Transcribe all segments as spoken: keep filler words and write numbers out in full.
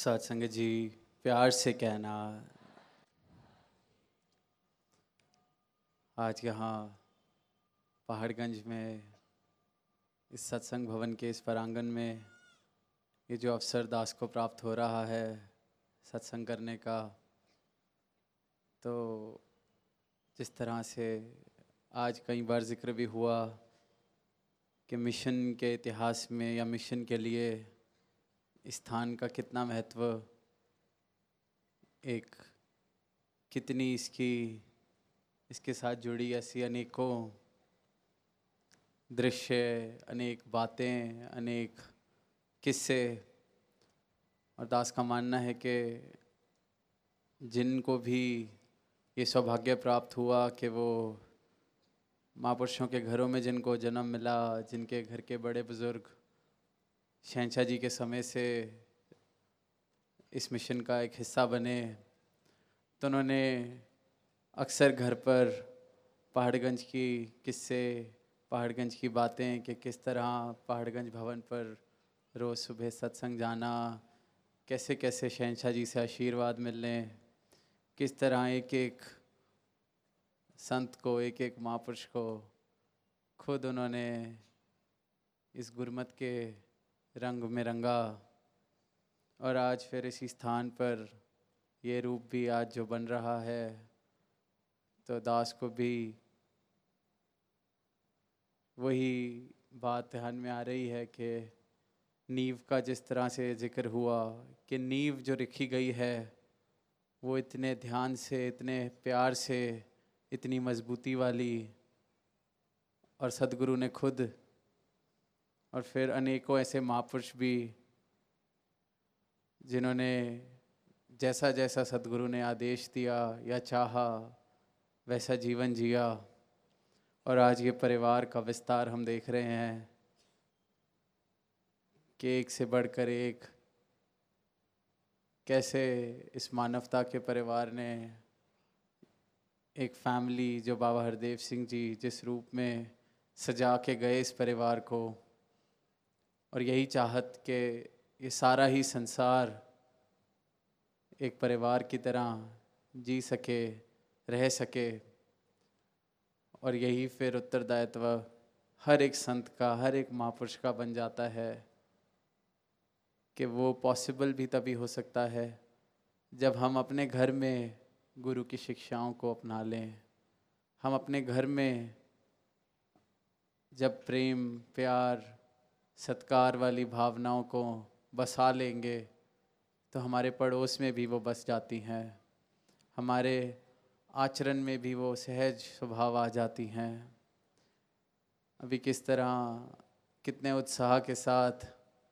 सत्संग जी प्यार से कहना, आज यहाँ पहाड़गंज में इस सत्संग भवन के इस प्रांगण में ये जो अवसर दास को प्राप्त हो रहा है सत्संग करने का, तो जिस तरह से आज कई बार जिक्र भी हुआ कि मिशन के इतिहास में या मिशन के लिए स्थान का कितना महत्व, एक कितनी इसकी इसके साथ जुड़ी ऐसी अनेकों दृश्य, अनेक बातें, अनेक किस्से। और दास का मानना है कि जिनको भी ये सौभाग्य प्राप्त हुआ कि वो महापुरुषों के घरों में जिनको जन्म मिला, जिनके घर के बड़े बुज़ुर्ग शहंशाह जी के समय से इस मिशन का एक हिस्सा बने, तो उन्होंने अक्सर घर पर पहाड़गंज की किस्से, पहाड़गंज की बातें कि किस तरह पहाड़गंज भवन पर रोज़ सुबह सत्संग जाना, कैसे कैसे शहंशाह जी से आशीर्वाद मिलने, किस तरह एक एक संत को, एक एक महापुरुष को खुद उन्होंने इस गुरमत के रंग में रंगा। और आज फिर इसी स्थान पर ये रूप भी आज जो बन रहा है, तो दास को भी वही बात ध्यान में आ रही है कि नींव का जिस तरह से जिक्र हुआ कि नींव जो रखी गई है वो इतने ध्यान से, इतने प्यार से, इतनी मजबूती वाली, और सदगुरु ने खुद और फिर अनेकों ऐसे महापुरुष भी जिन्होंने जैसा जैसा सदगुरु ने आदेश दिया या चाहा वैसा जीवन जिया। और आज ये परिवार का विस्तार हम देख रहे हैं कि एक से बढ़कर एक कैसे इस मानवता के परिवार ने एक फैमिली, जो बाबा हरदेव सिंह जी जिस रूप में सजा के गए इस परिवार को, और यही चाहत कि ये सारा ही संसार एक परिवार की तरह जी सके, रह सके। और यही फिर उत्तरदायित्व हर एक संत का, हर एक महापुरुष का बन जाता है कि वो पॉसिबल भी तभी हो सकता है जब हम अपने घर में गुरु की शिक्षाओं को अपना लें। हम अपने घर में जब प्रेम, प्यार, सत्कार वाली भावनाओं को बसा लेंगे तो हमारे पड़ोस में भी वो बस जाती हैं, हमारे आचरण में भी वो सहज स्वभाव आ जाती हैं। अभी किस तरह कितने उत्साह के साथ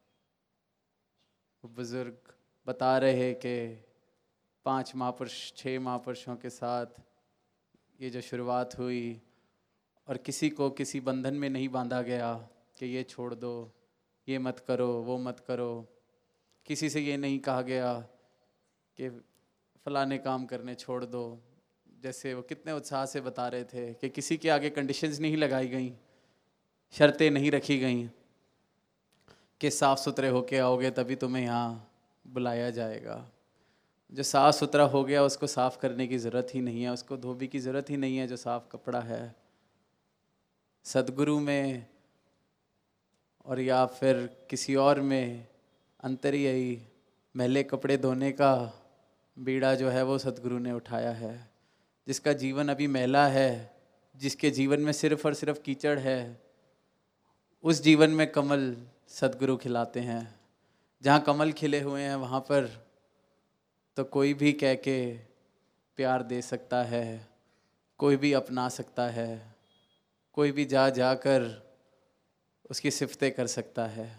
वो बुज़ुर्ग बता रहे कि पांच महापुरुष, छः महापुरुषों के साथ ये जो शुरुआत हुई, और किसी को किसी बंधन में नहीं बांधा गया कि ये छोड़ दो, ये मत करो, वो मत करो। किसी से ये नहीं कहा गया कि फलाने काम करने छोड़ दो। जैसे वो कितने उत्साह से बता रहे थे कि किसी के आगे कंडीशंस नहीं लगाई गई, शर्तें नहीं रखी गई कि साफ़ सुथरे होके आओगे तभी तुम्हें यहाँ बुलाया जाएगा। जो साफ़ सुथरा हो गया उसको साफ़ करने की ज़रूरत ही नहीं है, उसको धोबी की ज़रूरत ही नहीं है जो साफ़ कपड़ा है। सदगुरु में और या फिर किसी और में अंतर यही, मैले कपड़े धोने का बीड़ा जो है वो सदगुरु ने उठाया है। जिसका जीवन अभी मैला है, जिसके जीवन में सिर्फ और सिर्फ कीचड़ है, उस जीवन में कमल सदगुरु खिलाते हैं। जहाँ कमल खिले हुए हैं वहाँ पर तो कोई भी कह के प्यार दे सकता है, कोई भी अपना सकता है, कोई भी जा जाकर उसकी सिफतें कर सकता है।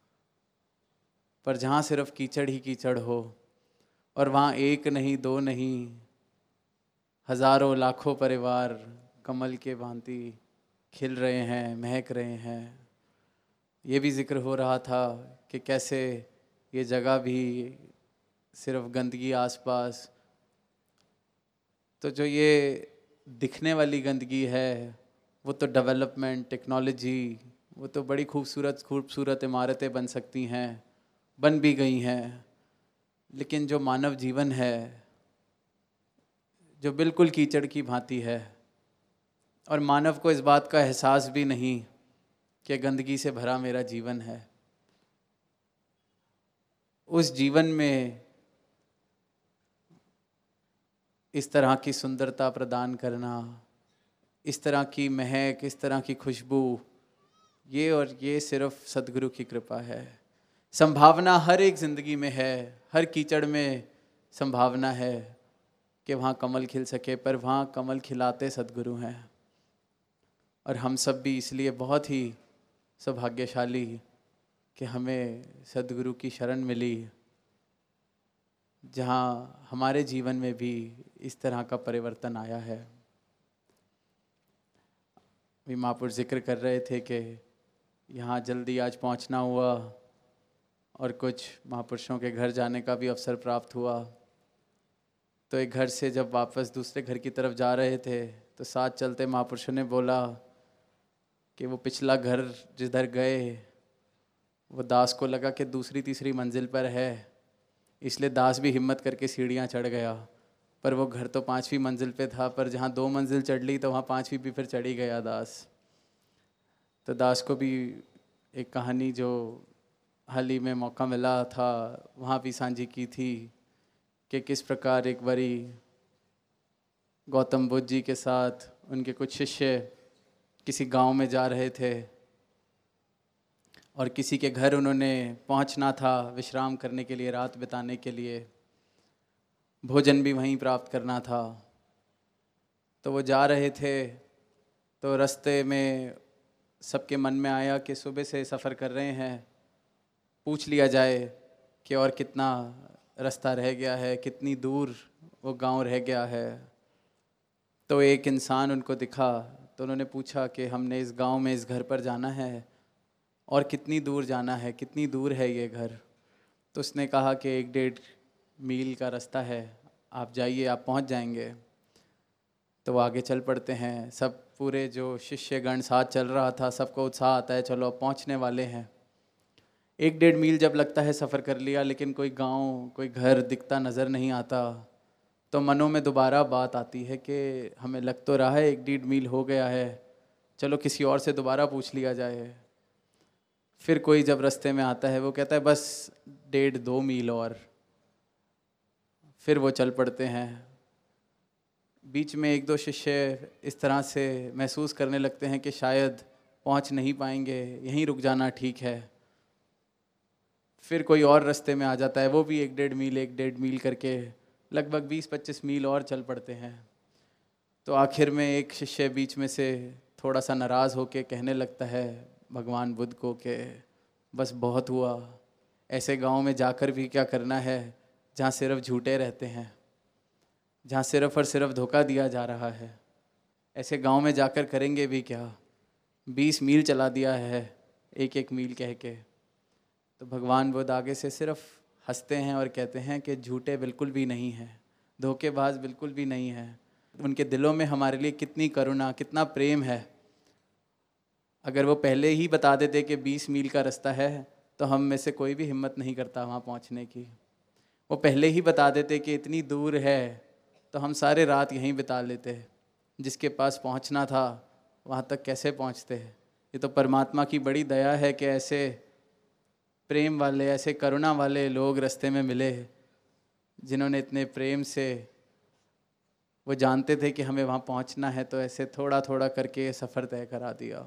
पर जहाँ सिर्फ कीचड़ ही कीचड़ हो, और वहाँ एक नहीं, दो नहीं, हज़ारों लाखों परिवार कमल के भांति खिल रहे हैं, महक रहे हैं। ये भी जिक्र हो रहा था कि कैसे ये जगह भी सिर्फ गंदगी आसपास, तो जो ये दिखने वाली गंदगी है वो तो डेवलपमेंट, टेक्नोलॉजी, वो तो बड़ी खूबसूरत खूबसूरत इमारतें बन सकती हैं, बन भी गई हैं। लेकिन जो मानव जीवन है जो बिल्कुल कीचड़ की भांति है, और मानव को इस बात का एहसास भी नहीं कि गंदगी से भरा मेरा जीवन है। उस जीवन में इस तरह की सुंदरता प्रदान करना, इस तरह की महक, इस तरह की खुशबू, ये और ये सिर्फ सदगुरु की कृपा है। संभावना हर एक ज़िंदगी में है, हर कीचड़ में संभावना है कि वहाँ कमल खिल सके, पर वहाँ कमल खिलाते सदगुरु हैं। और हम सब भी इसलिए बहुत ही सौभाग्यशाली कि हमें सदगुरु की शरण मिली, जहाँ हमारे जीवन में भी इस तरह का परिवर्तन आया है। भी महापुरुष जिक्र कर रहे थे कि यहाँ जल्दी आज पहुँचना हुआ और कुछ महापुरुषों के घर जाने का भी अवसर प्राप्त हुआ। तो एक घर से जब वापस दूसरे घर की तरफ जा रहे थे तो साथ चलते महापुरुषों ने बोला कि वो पिछला घर जिधर गए वो दास को लगा कि दूसरी तीसरी मंजिल पर है, इसलिए दास भी हिम्मत करके सीढ़ियाँ चढ़ गया, पर वो घर तो पाँचवीं मंजिल पे था। पर जहाँ दो मंजिल चढ़ ली तो वहाँ पाँचवीं भी फिर चढ़ी गया दास। तो दास को भी एक कहानी जो हाल ही में मौका मिला था वहाँ भी साझी की थी कि किस प्रकार एक बारी गौतम बुद्ध जी के साथ उनके कुछ शिष्य किसी गांव में जा रहे थे और किसी के घर उन्होंने पहुंचना था विश्राम करने के लिए, रात बिताने के लिए, भोजन भी वहीं प्राप्त करना था। तो वो जा रहे थे तो रास्ते में सबके मन में आया कि सुबह से सफ़र कर रहे हैं, पूछ लिया जाए कि और कितना रास्ता रह गया है, कितनी दूर वो गांव रह गया है। तो एक इंसान उनको दिखा तो उन्होंने पूछा कि हमने इस गांव में इस घर पर जाना है और कितनी दूर जाना है, कितनी दूर है ये घर। तो उसने कहा कि एक डेढ़ मील का रास्ता है, आप जाइए, आप पहुंच जाएंगे। तो आगे चल पड़ते हैं, सब पूरे जो शिष्यगण साथ चल रहा था, सबको उत्साह आता है, चलो अब पहुंचने वाले हैं। एक डेढ़ मील जब लगता है सफ़र कर लिया, लेकिन कोई गांव, कोई घर दिखता नज़र नहीं आता। तो मनों में दोबारा बात आती है कि हमें लग तो रहा है एक डेढ़ मील हो गया है, चलो किसी और से दोबारा पूछ लिया जाए। फिर कोई जब रास्ते में आता है वो कहता है बस डेढ़ दो मील और। फिर वो चल पड़ते हैं। बीच में एक दो शिष्य इस तरह से महसूस करने लगते हैं कि शायद पहुंच नहीं पाएंगे, यहीं रुक जाना ठीक है। फिर कोई और रास्ते में आ जाता है, वो भी एक डेढ़ मील एक डेढ़ मील करके लगभग बीस पच्चीस मील और चल पड़ते हैं। तो आखिर में एक शिष्य बीच में से थोड़ा सा नाराज़ होकर कहने लगता है भगवान बुद्ध को कि बस बहुत हुआ, ऐसे गांव में जाकर भी क्या करना है जहाँ सिर्फ झूठे रहते हैं, जहाँ सिर्फ और सिर्फ धोखा दिया जा रहा है। ऐसे गांव में जाकर करेंगे भी क्या, बीस मील चला दिया है एक एक मील कह के। तो भगवान बुद्ध आगे से सिर्फ हंसते हैं और कहते हैं कि झूठे बिल्कुल भी नहीं हैं, धोखेबाज बिल्कुल भी नहीं है। उनके दिलों में हमारे लिए कितनी करुणा, कितना प्रेम है। अगर वो पहले ही बता देते कि बीस मील का रास्ता है तो हम में से कोई भी हिम्मत नहीं करता वहाँ पहुँचने की। वो पहले ही बता देते कि इतनी दूर है तो हम सारे रात यहीं बिता लेते। जिसके पास पहुँचना था वहाँ तक कैसे पहुँचते। ये तो परमात्मा की बड़ी दया है कि ऐसे प्रेम वाले, ऐसे करुणा वाले लोग रास्ते में मिले, जिन्होंने इतने प्रेम से, वो जानते थे कि हमें वहाँ पहुँचना है, तो ऐसे थोड़ा थोड़ा करके सफ़र तय करा दिया।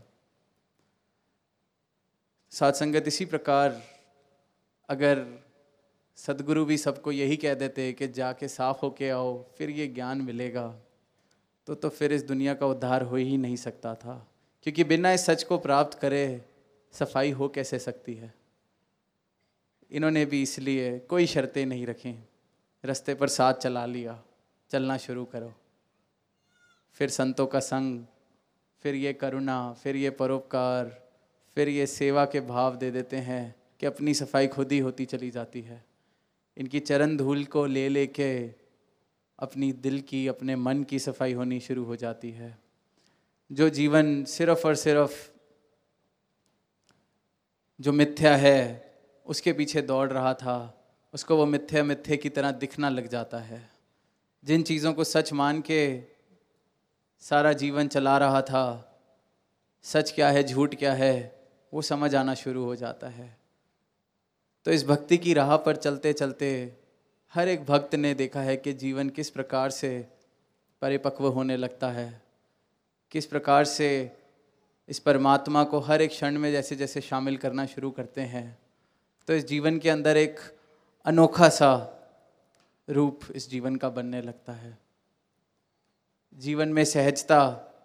साथ संगत, इसी प्रकार अगर सदगुरु भी सबको यही कह देते कि जाके साफ होके आओ फिर ये ज्ञान मिलेगा, तो तो फिर इस दुनिया का उद्धार हो ही नहीं सकता था। क्योंकि बिना इस सच को प्राप्त करे सफाई हो कैसे सकती है। इन्होंने भी इसलिए कोई शर्तें नहीं रखीं, रास्ते पर साथ चला लिया, चलना शुरू करो। फिर संतों का संग, फिर ये करुणा, फिर ये परोपकार, फिर ये सेवा के भाव दे देते हैं कि अपनी सफाई खुद ही होती चली जाती है। इनकी चरण धूल को ले लेके अपनी दिल की, अपने मन की सफाई होनी शुरू हो जाती है। जो जीवन सिर्फ और सिर्फ जो मिथ्या है उसके पीछे दौड़ रहा था, उसको वो मिथ्ये मिथ्ये की तरह दिखना लग जाता है। जिन चीज़ों को सच मान के सारा जीवन चला रहा था, सच क्या है झूठ क्या है वो समझ आना शुरू हो जाता है। तो इस भक्ति की राह पर चलते चलते हर एक भक्त ने देखा है कि जीवन किस प्रकार से परिपक्व होने लगता है, किस प्रकार से इस परमात्मा को हर एक क्षण में जैसे जैसे शामिल करना शुरू करते हैं, तो इस जीवन के अंदर एक अनोखा सा रूप इस जीवन का बनने लगता है। जीवन में सहजता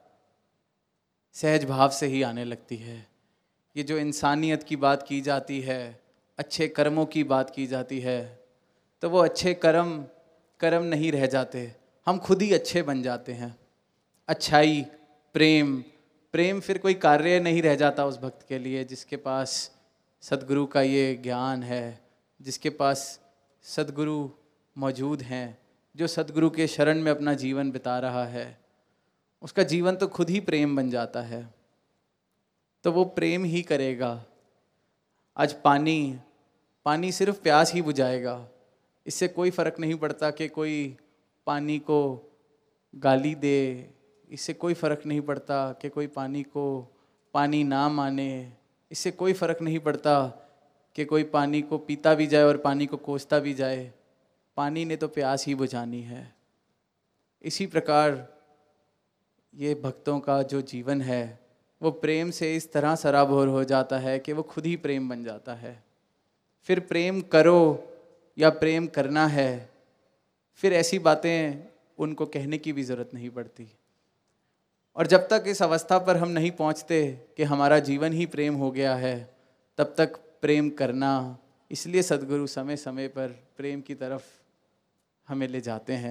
सहज भाव से ही आने लगती है। ये जो इंसानियत की बात की जाती है, अच्छे कर्मों की बात की जाती है, तो वो अच्छे कर्म कर्म नहीं रह जाते, हम खुद ही अच्छे बन जाते हैं। अच्छाई, प्रेम प्रेम फिर कोई कार्य नहीं रह जाता उस भक्त के लिए जिसके पास सद्गुरु का ये ज्ञान है, जिसके पास सद्गुरु मौजूद हैं, जो सद्गुरु के शरण में अपना जीवन बिता रहा है, उसका जीवन तो खुद ही प्रेम बन जाता है। तो वो प्रेम ही करेगा। आज पानी पानी सिर्फ प्यास ही बुझाएगा। इससे कोई फ़र्क नहीं पड़ता कि कोई पानी को गाली दे, इससे कोई फ़र्क नहीं पड़ता कि कोई पानी को पानी ना माने, इससे कोई फ़र्क नहीं पड़ता कि कोई पानी को पीता भी जाए और पानी को कोसता भी जाए। पानी ने तो प्यास ही बुझानी है। इसी प्रकार ये भक्तों का जो जीवन है वो प्रेम से इस तरह सराबोर हो जाता है कि वो खुद ही प्रेम बन जाता है। फिर प्रेम करो या प्रेम करना है, फिर ऐसी बातें उनको कहने की भी ज़रूरत नहीं पड़ती। और जब तक इस अवस्था पर हम नहीं पहुंचते कि हमारा जीवन ही प्रेम हो गया है, तब तक प्रेम करना, इसलिए सद्गुरु समय समय पर प्रेम की तरफ हमें ले जाते हैं।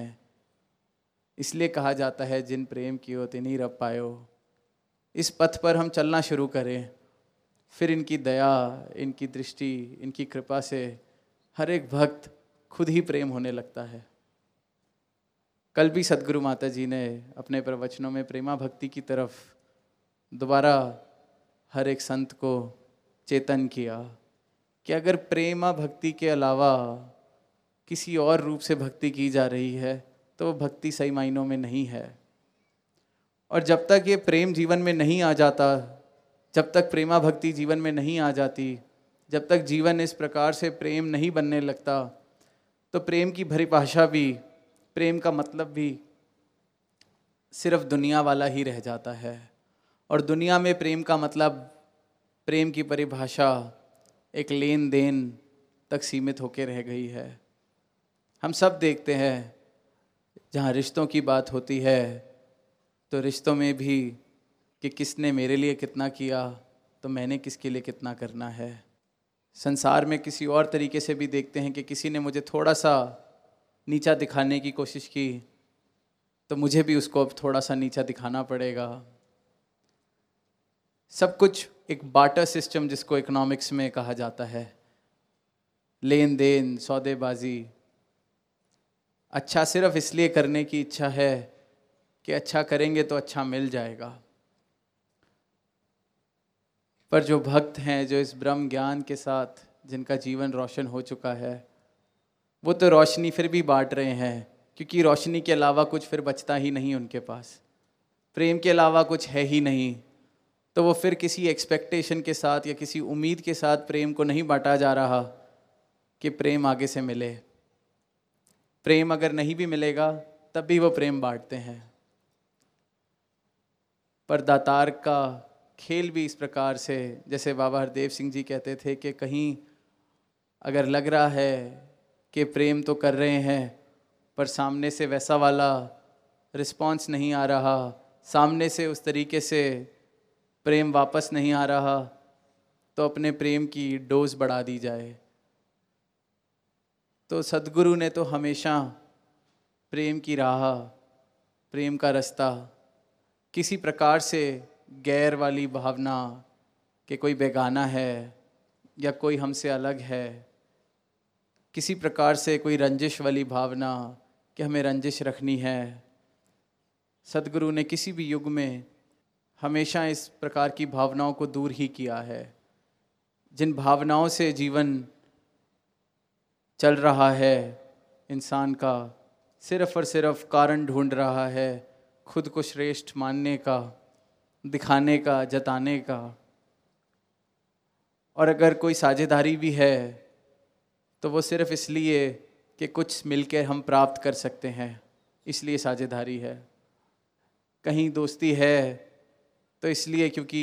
इसलिए कहा जाता है जिन प्रेम कियो तिन्हीं रब पायो। इस पथ पर हम चलना शुरू करें, फिर इनकी दया, इनकी दृष्टि, इनकी कृपा से हर एक भक्त खुद ही प्रेम होने लगता है। कल भी सद्गुरु माता जी ने अपने प्रवचनों में प्रेमा भक्ति की तरफ दोबारा हर एक संत को चेतन किया कि अगर प्रेमा भक्ति के अलावा किसी और रूप से भक्ति की जा रही है तो वो भक्ति सही मायनों में नहीं है। और जब तक ये प्रेम जीवन में नहीं आ जाता, जब तक प्रेमा भक्ति जीवन में नहीं आ जाती, जब तक जीवन इस प्रकार से प्रेम नहीं बनने लगता, तो प्रेम की परिभाषा भी, प्रेम का मतलब भी सिर्फ दुनिया वाला ही रह जाता है। और दुनिया में प्रेम का मतलब, प्रेम की परिभाषा एक लेन देन तक सीमित होकर रह गई है। हम सब देखते हैं जहाँ रिश्तों की बात होती है तो रिश्तों में भी कि किसने मेरे लिए कितना किया तो मैंने किसके लिए कितना करना है। संसार में किसी और तरीके से भी देखते हैं कि किसी ने मुझे थोड़ा सा नीचा दिखाने की कोशिश की तो मुझे भी उसको अब थोड़ा सा नीचा दिखाना पड़ेगा। सब कुछ एक बार्टर सिस्टम जिसको इकोनॉमिक्स में कहा जाता है, लेन देन, सौदेबाजी। अच्छा सिर्फ इसलिए करने की इच्छा है कि अच्छा करेंगे तो अच्छा मिल जाएगा। पर जो भक्त हैं, जो इस ब्रह्म ज्ञान के साथ जिनका जीवन रोशन हो चुका है, वो तो रोशनी फिर भी बांट रहे हैं, क्योंकि रोशनी के अलावा कुछ फिर बचता ही नहीं उनके पास। प्रेम के अलावा कुछ है ही नहीं, तो वो फिर किसी एक्सपेक्टेशन के साथ या किसी उम्मीद के साथ प्रेम को नहीं बांटा जा रहा कि प्रेम आगे से मिले। प्रेम अगर नहीं भी मिलेगा तब भी वो प्रेम बांटते हैं। पर दातार का खेल भी इस प्रकार से, जैसे बाबा हरदेव सिंह जी कहते थे कि कहीं अगर लग रहा है कि प्रेम तो कर रहे हैं पर सामने से वैसा वाला रिस्पॉन्स नहीं आ रहा, सामने से उस तरीके से प्रेम वापस नहीं आ रहा, तो अपने प्रेम की डोज बढ़ा दी जाए। तो सद्गुरु ने तो हमेशा प्रेम की राह, प्रेम का रास्ता किसी प्रकार से गैर वाली भावना कि कोई बेगाना है या कोई हमसे अलग है, किसी प्रकार से कोई रंजिश वाली भावना कि हमें रंजिश रखनी है, सद्गुरु ने किसी भी युग में हमेशा इस प्रकार की भावनाओं को दूर ही किया है। जिन भावनाओं से जीवन चल रहा है इंसान का, सिर्फ और सिर्फ कारण ढूंढ रहा है खुद को श्रेष्ठ मानने का, दिखाने का, जताने का। और अगर कोई साझेदारी भी है तो वो सिर्फ इसलिए कि कुछ मिलकर हम प्राप्त कर सकते हैं, इसलिए साझेदारी है। कहीं दोस्ती है तो इसलिए क्योंकि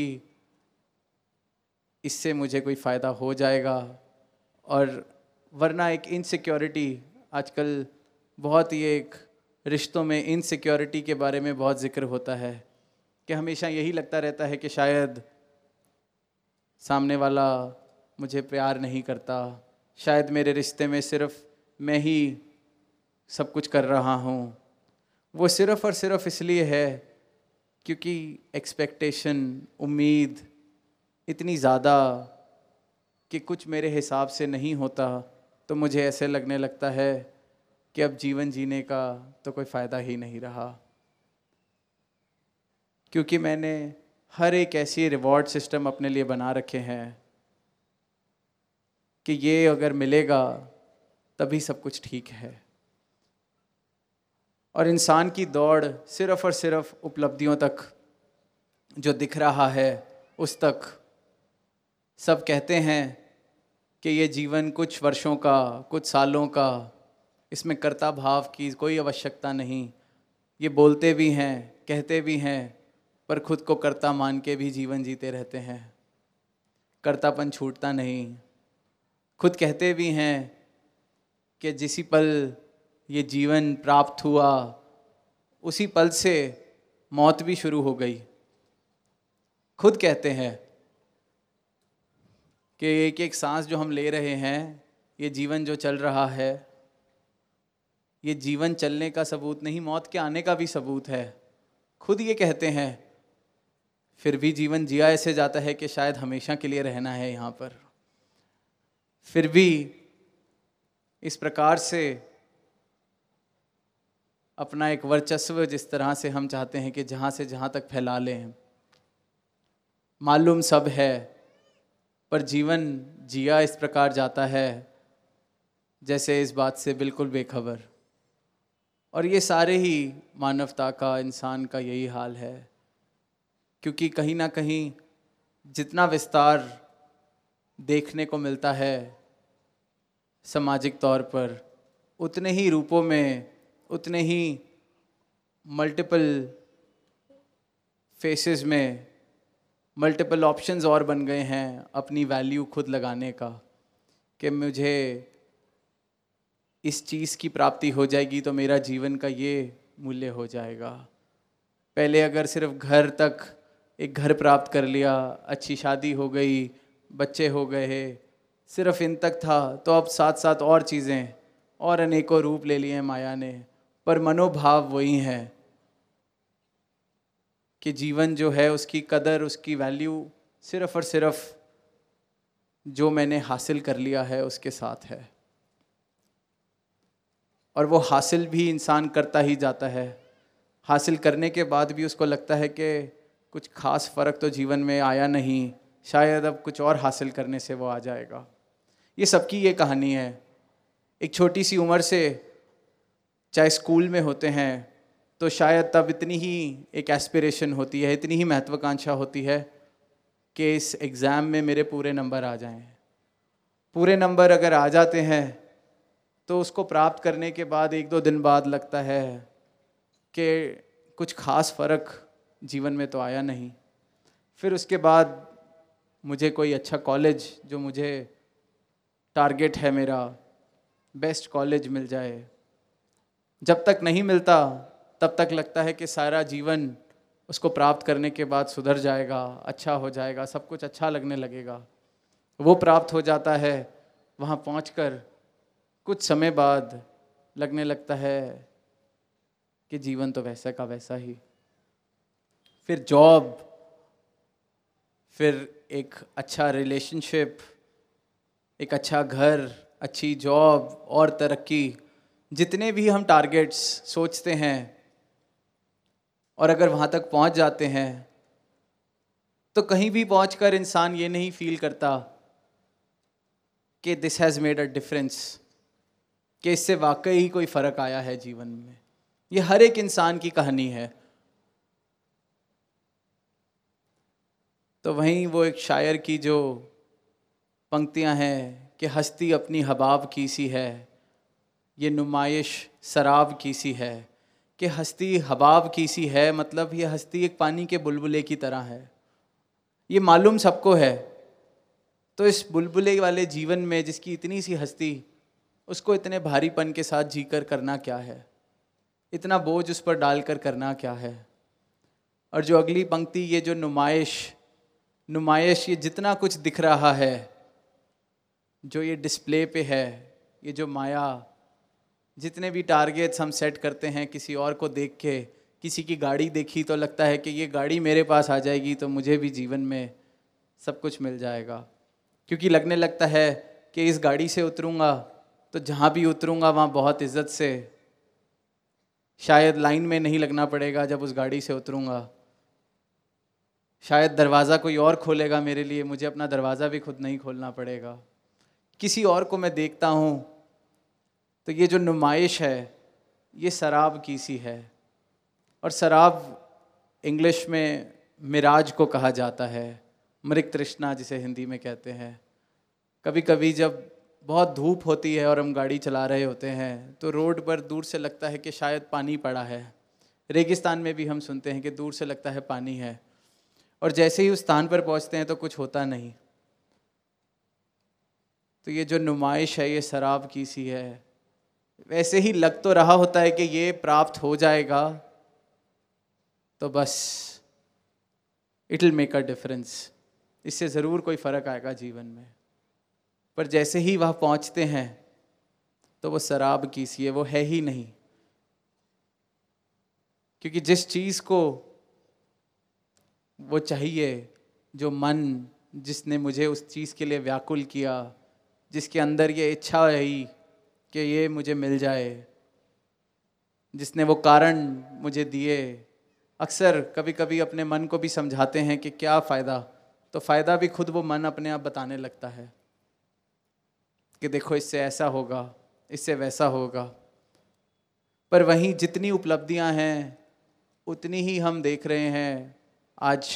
इससे मुझे कोई फ़ायदा हो जाएगा, और वरना एक इनसिक्योरिटी, आजकल बहुत ही एक रिश्तों में इनसिक्योरिटी के बारे में बहुत ज़िक्र होता है कि हमेशा यही लगता रहता है कि शायद सामने वाला मुझे प्यार नहीं करता, शायद मेरे रिश्ते में सिर्फ मैं ही सब कुछ कर रहा हूँ। वो सिर्फ और सिर्फ इसलिए है क्योंकि एक्सपेक्टेशन, उम्मीद इतनी ज़्यादा कि कुछ मेरे हिसाब से नहीं होता तो मुझे ऐसे लगने लगता है कि अब जीवन जीने का तो कोई फ़ायदा ही नहीं रहा, क्योंकि मैंने हर एक ऐसी रिवॉर्ड सिस्टम अपने लिए बना रखे हैं कि ये अगर मिलेगा तभी सब कुछ ठीक है। और इंसान की दौड़ सिर्फ और सिर्फ उपलब्धियों तक, जो दिख रहा है उस तक। सब कहते हैं कि ये जीवन कुछ वर्षों का, कुछ सालों का, इसमें कर्ता भाव की कोई आवश्यकता नहीं। ये बोलते भी हैं, कहते भी हैं, पर खुद को कर्ता मान के भी जीवन जीते रहते हैं। कर्तापन छूटता नहीं। खुद कहते भी हैं कि जिसी पल ये जीवन प्राप्त हुआ उसी पल से मौत भी शुरू हो गई। खुद कहते हैं कि एक एक सांस जो हम ले रहे हैं, ये जीवन जो चल रहा है, ये जीवन चलने का सबूत नहीं, मौत के आने का भी सबूत है। खुद ये कहते हैं, फिर भी जीवन जिया ऐसे जाता है कि शायद हमेशा के लिए रहना है यहाँ पर। फिर भी इस प्रकार से अपना एक वर्चस्व जिस तरह से हम चाहते हैं कि जहाँ से जहाँ तक फैला लें, मालूम सब है, पर जीवन जिया इस प्रकार जाता है जैसे इस बात से बिल्कुल बेखबर। और ये सारे ही मानवता का, इंसान का यही हाल है, क्योंकि कहीं ना कहीं जितना विस्तार देखने को मिलता है सामाजिक तौर पर, उतने ही रूपों में, उतने ही मल्टीपल फेसेस में मल्टीपल ऑप्शंस और बन गए हैं अपनी वैल्यू खुद लगाने का, कि मुझे इस चीज़ की प्राप्ति हो जाएगी तो मेरा जीवन का ये मूल्य हो जाएगा। पहले अगर सिर्फ घर तक, एक घर प्राप्त कर लिया, अच्छी शादी हो गई, बच्चे हो गए, सिर्फ इन तक था, तो अब साथ साथ और चीज़ें और अनेकों रूप ले लिए हैं माया ने, पर मनोभाव वही है कि जीवन जो है उसकी कदर, उसकी वैल्यू सिर्फ और सिर्फ जो मैंने हासिल कर लिया है उसके साथ है। और वो हासिल भी इंसान करता ही जाता है। हासिल करने के बाद भी उसको लगता है कि कुछ खास फ़र्क तो जीवन में आया नहीं, शायद अब कुछ और हासिल करने से वो आ जाएगा। ये सबकी ये कहानी है। एक छोटी सी उम्र से, चाहे स्कूल में होते हैं, तो शायद तब इतनी ही एक एस्पिरेशन होती है, इतनी ही महत्वाकांक्षा होती है कि इस एग्ज़ाम में मेरे पूरे नंबर आ जाएं। पूरे नंबर अगर आ जाते हैं तो उसको प्राप्त करने के बाद एक दो दिन बाद लगता है कि कुछ खास फ़र्क जीवन में तो आया नहीं। फिर उसके बाद मुझे कोई अच्छा कॉलेज, जो मुझे टारगेट है मेरा, बेस्ट कॉलेज मिल जाए। जब तक नहीं मिलता तब तक लगता है कि सारा जीवन उसको प्राप्त करने के बाद सुधर जाएगा, अच्छा हो जाएगा, सब कुछ अच्छा लगने लगेगा। वो प्राप्त हो जाता है, वहाँ पहुंचकर कुछ समय बाद लगने लगता है कि जीवन तो वैसा का वैसा ही। फिर जॉब, फिर एक अच्छा रिलेशनशिप, एक अच्छा घर, अच्छी जॉब और तरक्की, जितने भी हम टारगेट्स सोचते हैं, और अगर वहाँ तक पहुँच जाते हैं तो कहीं भी पहुंचकर इंसान ये नहीं फील करता कि this has made a difference, कि इससे वाकई ही कोई फ़र्क आया है जीवन में। ये हर एक इंसान की कहानी है। तो वहीं वो एक शायर की जो पंक्तियां हैं कि हस्ती अपनी हबाब की सी है, ये नुमाइश शराब की सी है। कि हस्ती हबाब की सी है, मतलब ये हस्ती एक पानी के बुलबुले की तरह है, ये मालूम सबको है। तो इस बुलबुले वाले जीवन में जिसकी इतनी सी हस्ती, उसको इतने भारीपन के साथ जीकर करना क्या है, इतना बोझ उस पर डालकर करना क्या है। और जो अगली पंक्ति, ये जो नुमाइश नुमाइश ये जितना कुछ दिख रहा है, जो ये डिस्प्ले पे है, ये जो माया, जितने भी टारगेट्स हम सेट करते हैं किसी और को देख के, किसी की गाड़ी देखी तो लगता है कि ये गाड़ी मेरे पास आ जाएगी तो मुझे भी जीवन में सब कुछ मिल जाएगा, क्योंकि लगने लगता है कि इस गाड़ी से उतरूँगा तो जहाँ भी उतरूँगा वहाँ बहुत इज्जत से, शायद लाइन में नहीं लगना पड़ेगा जब उस गाड़ी से उतरूँगा, शायद दरवाज़ा कोई और खोलेगा मेरे लिए, मुझे अपना दरवाज़ा भी खुद नहीं खोलना पड़ेगा। किसी और को मैं देखता हूँ तो ये जो नुमाइश है ये शराब की सी है। और शराब इंग्लिश में मिराज को कहा जाता है, मृग तृष्णा जिसे हिंदी में कहते हैं। कभी कभी जब बहुत धूप होती है और हम गाड़ी चला रहे होते हैं तो रोड पर दूर से लगता है कि शायद पानी पड़ा है। रेगिस्तान में भी हम सुनते हैं कि दूर से लगता है पानी है, और जैसे ही उस स्थान पर पहुंचते हैं तो कुछ होता नहीं। तो ये जो नुमाइश है ये शराब की सी है। वैसे ही लग तो रहा होता है कि ये प्राप्त हो जाएगा तो बस it will make a difference, इससे ज़रूर कोई फ़र्क आएगा जीवन में। पर जैसे ही वह पहुंचते हैं तो वो शराब की सी है, वो है ही नहीं। क्योंकि जिस चीज़ को वो चाहिए, जो मन जिसने मुझे उस चीज़ के लिए व्याकुल किया, जिसके अंदर ये इच्छा रही कि ये मुझे मिल जाए, जिसने वो कारण मुझे दिए, अक्सर कभी कभी अपने मन को भी समझाते हैं कि क्या फ़ायदा, तो फ़ायदा भी खुद वो मन अपने आप बताने लगता है कि देखो इससे ऐसा होगा, इससे वैसा होगा। पर वहीं जितनी उपलब्धियां हैं उतनी ही हम देख रहे हैं आज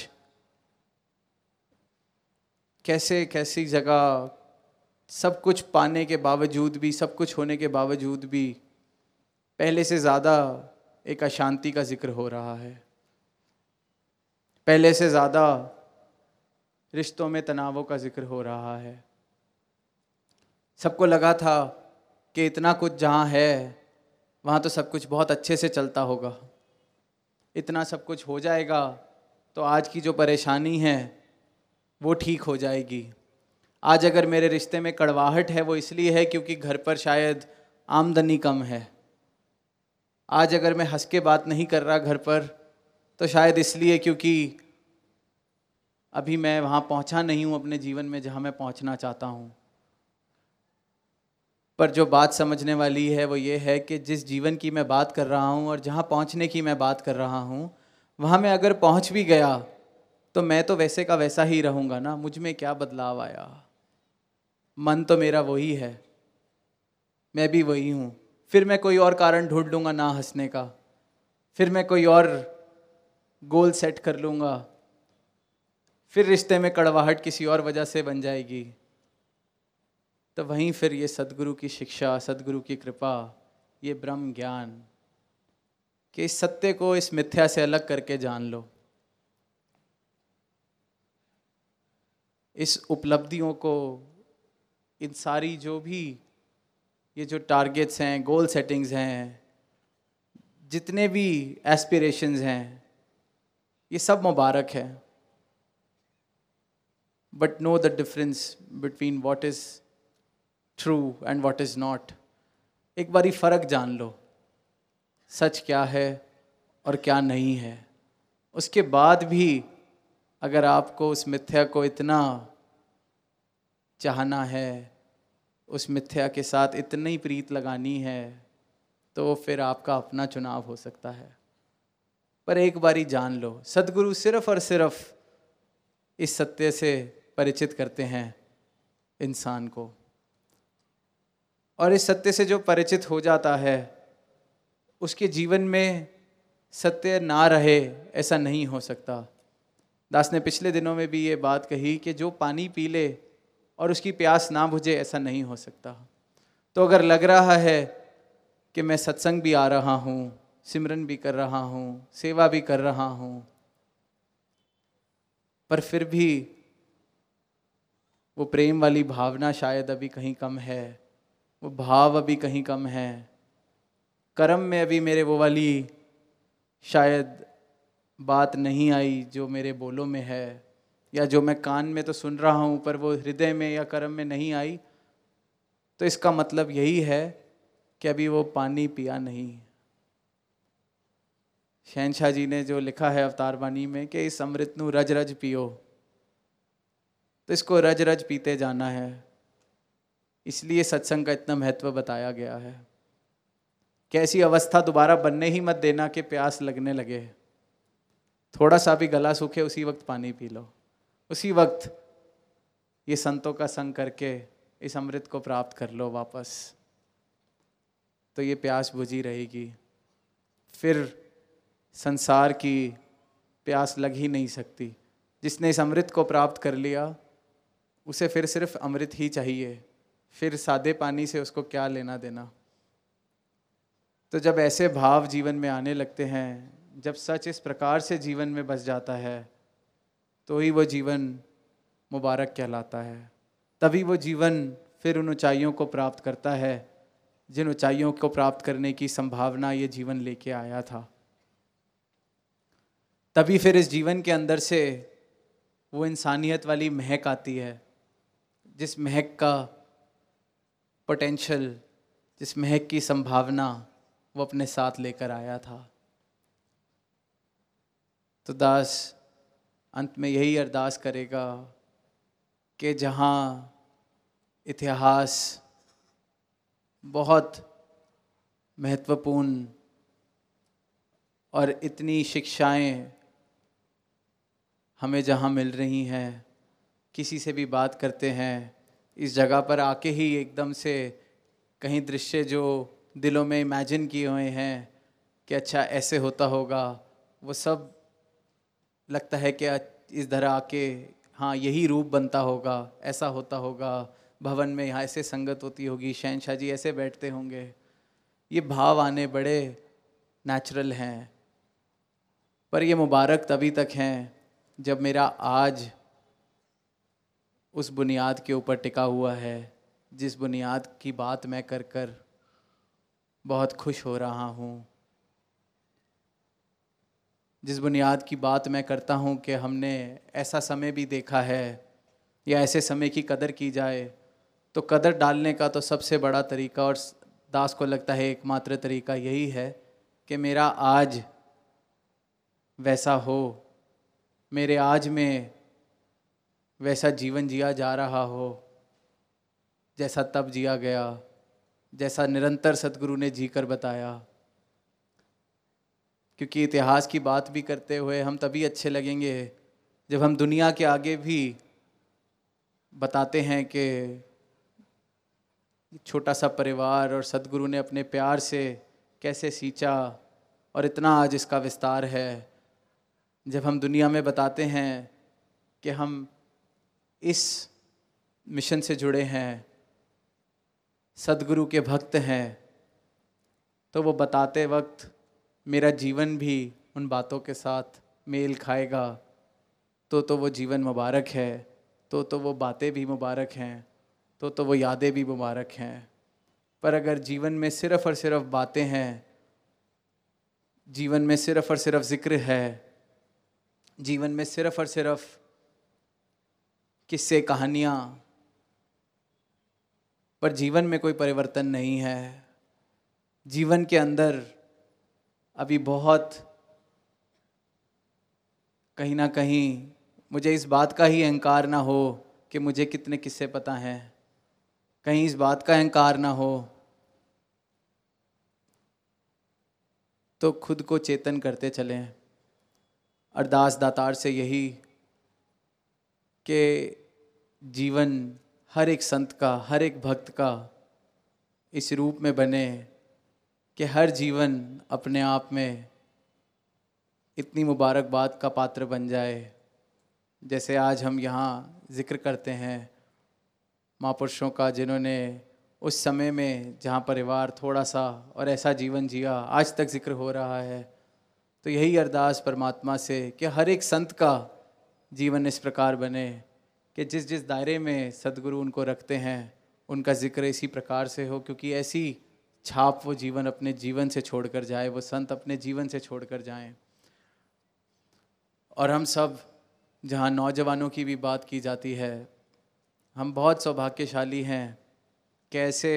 कैसे कैसी जगह सब कुछ पाने के बावजूद भी, सब कुछ होने के बावजूद भी पहले से ज़्यादा एक अशांति का जिक्र हो रहा है, पहले से ज़्यादा रिश्तों में तनावों का जिक्र हो रहा है। सबको लगा था कि इतना कुछ जहाँ है वहाँ तो सब कुछ बहुत अच्छे से चलता होगा, इतना सब कुछ हो जाएगा तो आज की जो परेशानी है वो ठीक हो जाएगी। आज अगर मेरे रिश्ते में कड़वाहट है वो इसलिए है क्योंकि घर पर शायद आमदनी कम है। आज अगर मैं हंस के बात नहीं कर रहा घर पर तो शायद इसलिए क्योंकि अभी मैं वहाँ पहुँचा नहीं हूँ अपने जीवन में जहाँ मैं पहुँचना चाहता हूँ। पर जो बात समझने वाली है वो ये है कि जिस जीवन की मैं बात कर रहा हूँ और जहाँ पहुँचने की मैं बात कर रहा हूँ, वहाँ मैं अगर पहुँच भी गया तो मैं तो वैसे का वैसा ही रहूँगा ना, मुझ में क्या बदलाव आया। मन तो मेरा वही है, मैं भी वही हूँ। फिर मैं कोई और कारण ढूंढ लूँगा ना हंसने का, फिर मैं कोई और गोल सेट कर लूँगा, फिर रिश्ते में कड़वाहट किसी और वजह से बन जाएगी। तो वहीं फिर ये सदगुरु की शिक्षा, सदगुरु की कृपा, ये ब्रह्म ज्ञान कि इस सत्य को इस मिथ्या से अलग करके जान लो, इस उपलब्धियों को, इन सारी जो भी ये जो टारगेट्स हैं, गोल सेटिंग्स हैं, जितने भी एस्पिरेशंस हैं, ये सब मुबारक है। But know the difference between what is true and what is not. एक बारी फ़र्क जान लो, सच क्या है और क्या नहीं है। उसके बाद भी अगर आपको उस मिथ्या को इतना चाहना है, उस मिथ्या के साथ इतनी प्रीत लगानी है, तो फिर आपका अपना चुनाव हो सकता है। पर एक बारी जान लो, सदगुरु सिर्फ और सिर्फ इस सत्य से परिचित करते हैं इंसान को। और इस सत्य से जो परिचित हो जाता है उसके जीवन में सत्य ना रहे ऐसा नहीं हो सकता। दास ने पिछले दिनों में भी ये बात कही कि जो पानी पी ले और उसकी प्यास ना बुझे ऐसा नहीं हो सकता। तो अगर लग रहा है कि मैं सत्संग भी आ रहा हूँ, सिमरन भी कर रहा हूँ, सेवा भी कर रहा हूँ, पर फिर भी वो प्रेम वाली भावना शायद अभी कहीं कम है, वो भाव अभी कहीं कम है, कर्म में अभी मेरे वो वाली शायद बात नहीं आई जो मेरे बोलों में है, या जो मैं कान में तो सुन रहा हूँ पर वो हृदय में या कर्म में नहीं आई, तो इसका मतलब यही है कि अभी वो पानी पिया नहीं। शहनशाह जी ने जो लिखा है अवतार वाणी में कि इस अमृत नू रज रज पियो, तो इसको रज रज पीते जाना है। इसलिए सत्संग का इतना महत्व बताया गया है कि ऐसी अवस्था दोबारा बनने ही मत देना कि प्यास लगने लगे, थोड़ा सा भी गला सूखे उसी वक्त पानी पी लो, उसी वक्त ये संतों का संग करके इस अमृत को प्राप्त कर लो वापस, तो ये प्यास बुझी रहेगी। फिर संसार की प्यास लग ही नहीं सकती। जिसने इस अमृत को प्राप्त कर लिया उसे फिर सिर्फ अमृत ही चाहिए, फिर सादे पानी से उसको क्या लेना देना। तो जब ऐसे भाव जीवन में आने लगते हैं, जब सच इस प्रकार से जीवन में बस जाता है, तो ही वो जीवन मुबारक कहलाता है। तभी वो जीवन फिर उन ऊंचाइयों को प्राप्त करता है जिन ऊंचाइयों को प्राप्त करने की संभावना ये जीवन लेके आया था। तभी फिर इस जीवन के अंदर से वो इंसानियत वाली महक आती है, जिस महक का पोटेंशियल, जिस महक की संभावना वो अपने साथ लेकर आया था। तो दास अंत में यही अरदास करेगा कि जहाँ इतिहास बहुत महत्वपूर्ण और इतनी शिक्षाएं हमें जहाँ मिल रही हैं, किसी से भी बात करते हैं, इस जगह पर आके ही एकदम से कहीं दृश्य जो दिलों में इमेजिन किए हुए हैं कि अच्छा ऐसे होता होगा, वो सब लगता है कि इस तरह आके हाँ यही रूप बनता होगा, ऐसा होता होगा, भवन में यहाँ ऐसे संगत होती होगी, शहनशाह जी ऐसे बैठते होंगे। ये भाव आने बड़े नेचुरल हैं, पर ये मुबारक तभी तक हैं जब मेरा आज उस बुनियाद के ऊपर टिका हुआ है, जिस बुनियाद की बात मैं कर कर बहुत खुश हो रहा हूँ, जिस बुनियाद की बात मैं करता हूँ कि हमने ऐसा समय भी देखा है या ऐसे समय की कदर की जाए। तो कदर डालने का तो सबसे बड़ा तरीका, और दास को लगता है एकमात्र तरीका यही है कि मेरा आज वैसा हो, मेरे आज में वैसा जीवन जिया जा रहा हो जैसा तब जिया गया, जैसा निरंतर सतगुरु ने जी कर बताया। क्योंकि इतिहास की बात भी करते हुए हम तभी अच्छे लगेंगे जब हम दुनिया के आगे भी बताते हैं कि छोटा सा परिवार और सतगुरु ने अपने प्यार से कैसे सींचा और इतना आज इसका विस्तार है। जब हम दुनिया में बताते हैं कि हम इस मिशन से जुड़े हैं, सतगुरु के भक्त हैं, तो वो बताते वक्त मेरा जीवन भी उन बातों के साथ मेल खाएगा, तो तो वो जीवन मुबारक है, तो तो वो बातें भी मुबारक हैं, तो तो वो यादें भी मुबारक हैं। पर अगर जीवन में सिर्फ़ और सिर्फ बातें हैं, जीवन में सिर्फ़ और सिर्फ जिक्र है, जीवन में सिर्फ़ और सिर्फ किस्से कहानियाँ, पर जीवन में कोई परिवर्तन नहीं है, जीवन के अंदर अभी बहुत कहीं ना कहीं मुझे इस बात का ही अहंकार ना हो कि मुझे कितने किस्से पता हैं, कहीं इस बात का अहंकार ना हो, तो खुद को चेतन करते चलें। अरदास दातार से यही कि जीवन हर एक संत का, हर एक भक्त का इस रूप में बने कि हर जीवन अपने आप में इतनी मुबारकबाद का पात्र बन जाए। जैसे आज हम यहाँ जिक्र करते हैं महापुरुषों का, जिन्होंने उस समय में जहाँ परिवार थोड़ा सा और ऐसा जीवन जिया, आज तक जिक्र हो रहा है। तो यही अरदास परमात्मा से कि हर एक संत का जीवन इस प्रकार बने कि जिस जिस दायरे में सदगुरु उनको रखते हैं उनका जिक्र इसी प्रकार से हो, क्योंकि ऐसी छाप वो जीवन अपने जीवन से छोड़कर जाए, वो संत अपने जीवन से छोड़कर जाएं। और हम सब, जहाँ नौजवानों की भी बात की जाती है, हम बहुत सौभाग्यशाली हैं कि ऐसे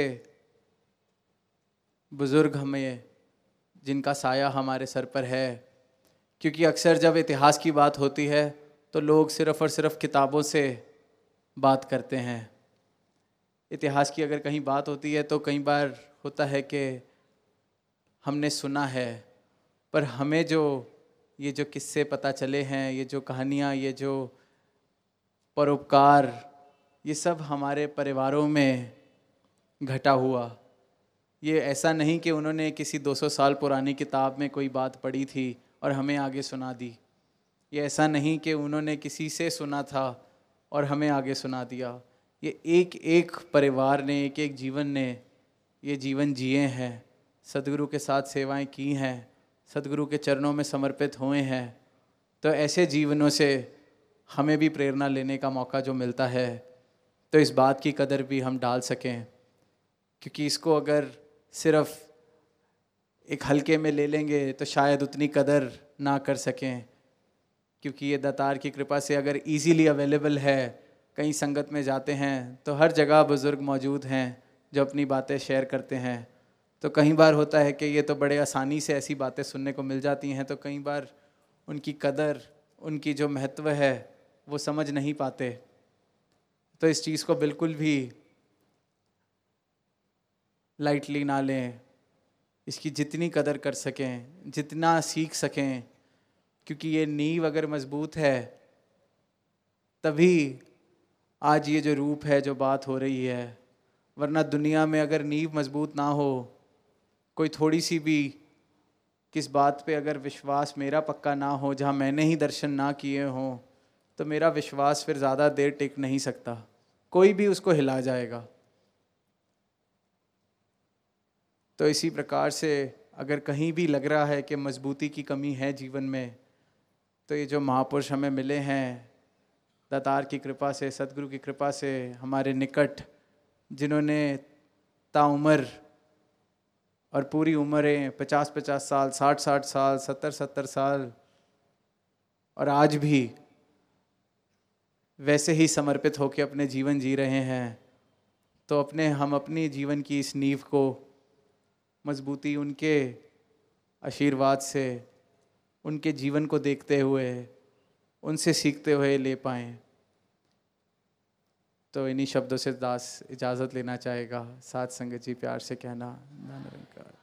बुज़ुर्ग हमें, जिनका साया हमारे सर पर है। क्योंकि अक्सर जब इतिहास की बात होती है तो लोग सिर्फ़ और सिर्फ किताबों से बात करते हैं। इतिहास की अगर कहीं बात होती है तो कई बार होता है कि हमने सुना है, पर हमें जो ये जो किस्से पता चले हैं, ये जो कहानियाँ, ये जो परोपकार, ये सब हमारे परिवारों में घटा हुआ। ये ऐसा नहीं कि उन्होंने किसी दो सौ साल पुरानी किताब में कोई बात पढ़ी थी और हमें आगे सुना दी। ये ऐसा नहीं कि उन्होंने किसी से सुना था और हमें आगे सुना दिया। ये एक एक परिवार ने, एक एक जीवन ने ये जीवन जिए हैं, सदगुरु के साथ सेवाएं की हैं, सदगुरु के चरणों में समर्पित हुए हैं। तो ऐसे जीवनों से हमें भी प्रेरणा लेने का मौका जो मिलता है, तो इस बात की कदर भी हम डाल सकें। क्योंकि इसको अगर सिर्फ एक हल्के में ले लेंगे तो शायद उतनी कदर ना कर सकें। क्योंकि ये दातार की कृपा से अगर इजीली अवेलेबल है, कहीं संगत में जाते हैं तो हर जगह बुज़ुर्ग मौजूद हैं जो अपनी बातें शेयर करते हैं। तो कई बार होता है कि ये तो बड़े आसानी से ऐसी बातें सुनने को मिल जाती हैं, तो कई बार उनकी कदर, उनकी जो महत्व है वो समझ नहीं पाते। तो इस चीज़ को बिल्कुल भी लाइटली ना लें, इसकी जितनी कदर कर सकें, जितना सीख सकें, क्योंकि ये नींव अगर मजबूत है तभी आज ये जो रूप है, जो बात हो रही है। वरना दुनिया में अगर नींव मजबूत ना हो, कोई थोड़ी सी भी किस बात पे अगर विश्वास मेरा पक्का ना हो, जहाँ मैंने ही दर्शन ना किए हों, तो मेरा विश्वास फिर ज़्यादा देर टिक नहीं सकता, कोई भी उसको हिला जाएगा। तो इसी प्रकार से अगर कहीं भी लग रहा है कि मजबूती की कमी है जीवन में, तो ये जो महापुरुष हमें मिले हैं दातार की कृपा से, सदगुरु की कृपा से, हमारे निकट, जिन्होंने ताउम्र और पूरी उम्रें पचास पचास साल, साठ साठ साल, सत्तर सत्तर साल और आज भी वैसे ही समर्पित होकर अपने जीवन जी रहे हैं। तो अपने हम अपनी जीवन की इस नींव को मजबूती उनके आशीर्वाद से, उनके जीवन को देखते हुए, उनसे सीखते हुए ले पाएँ। तो इन्हीं शब्दों से दास इजाज़त लेना चाहेगा। साथ संगत जी प्यार से कहना, धन्यवाद।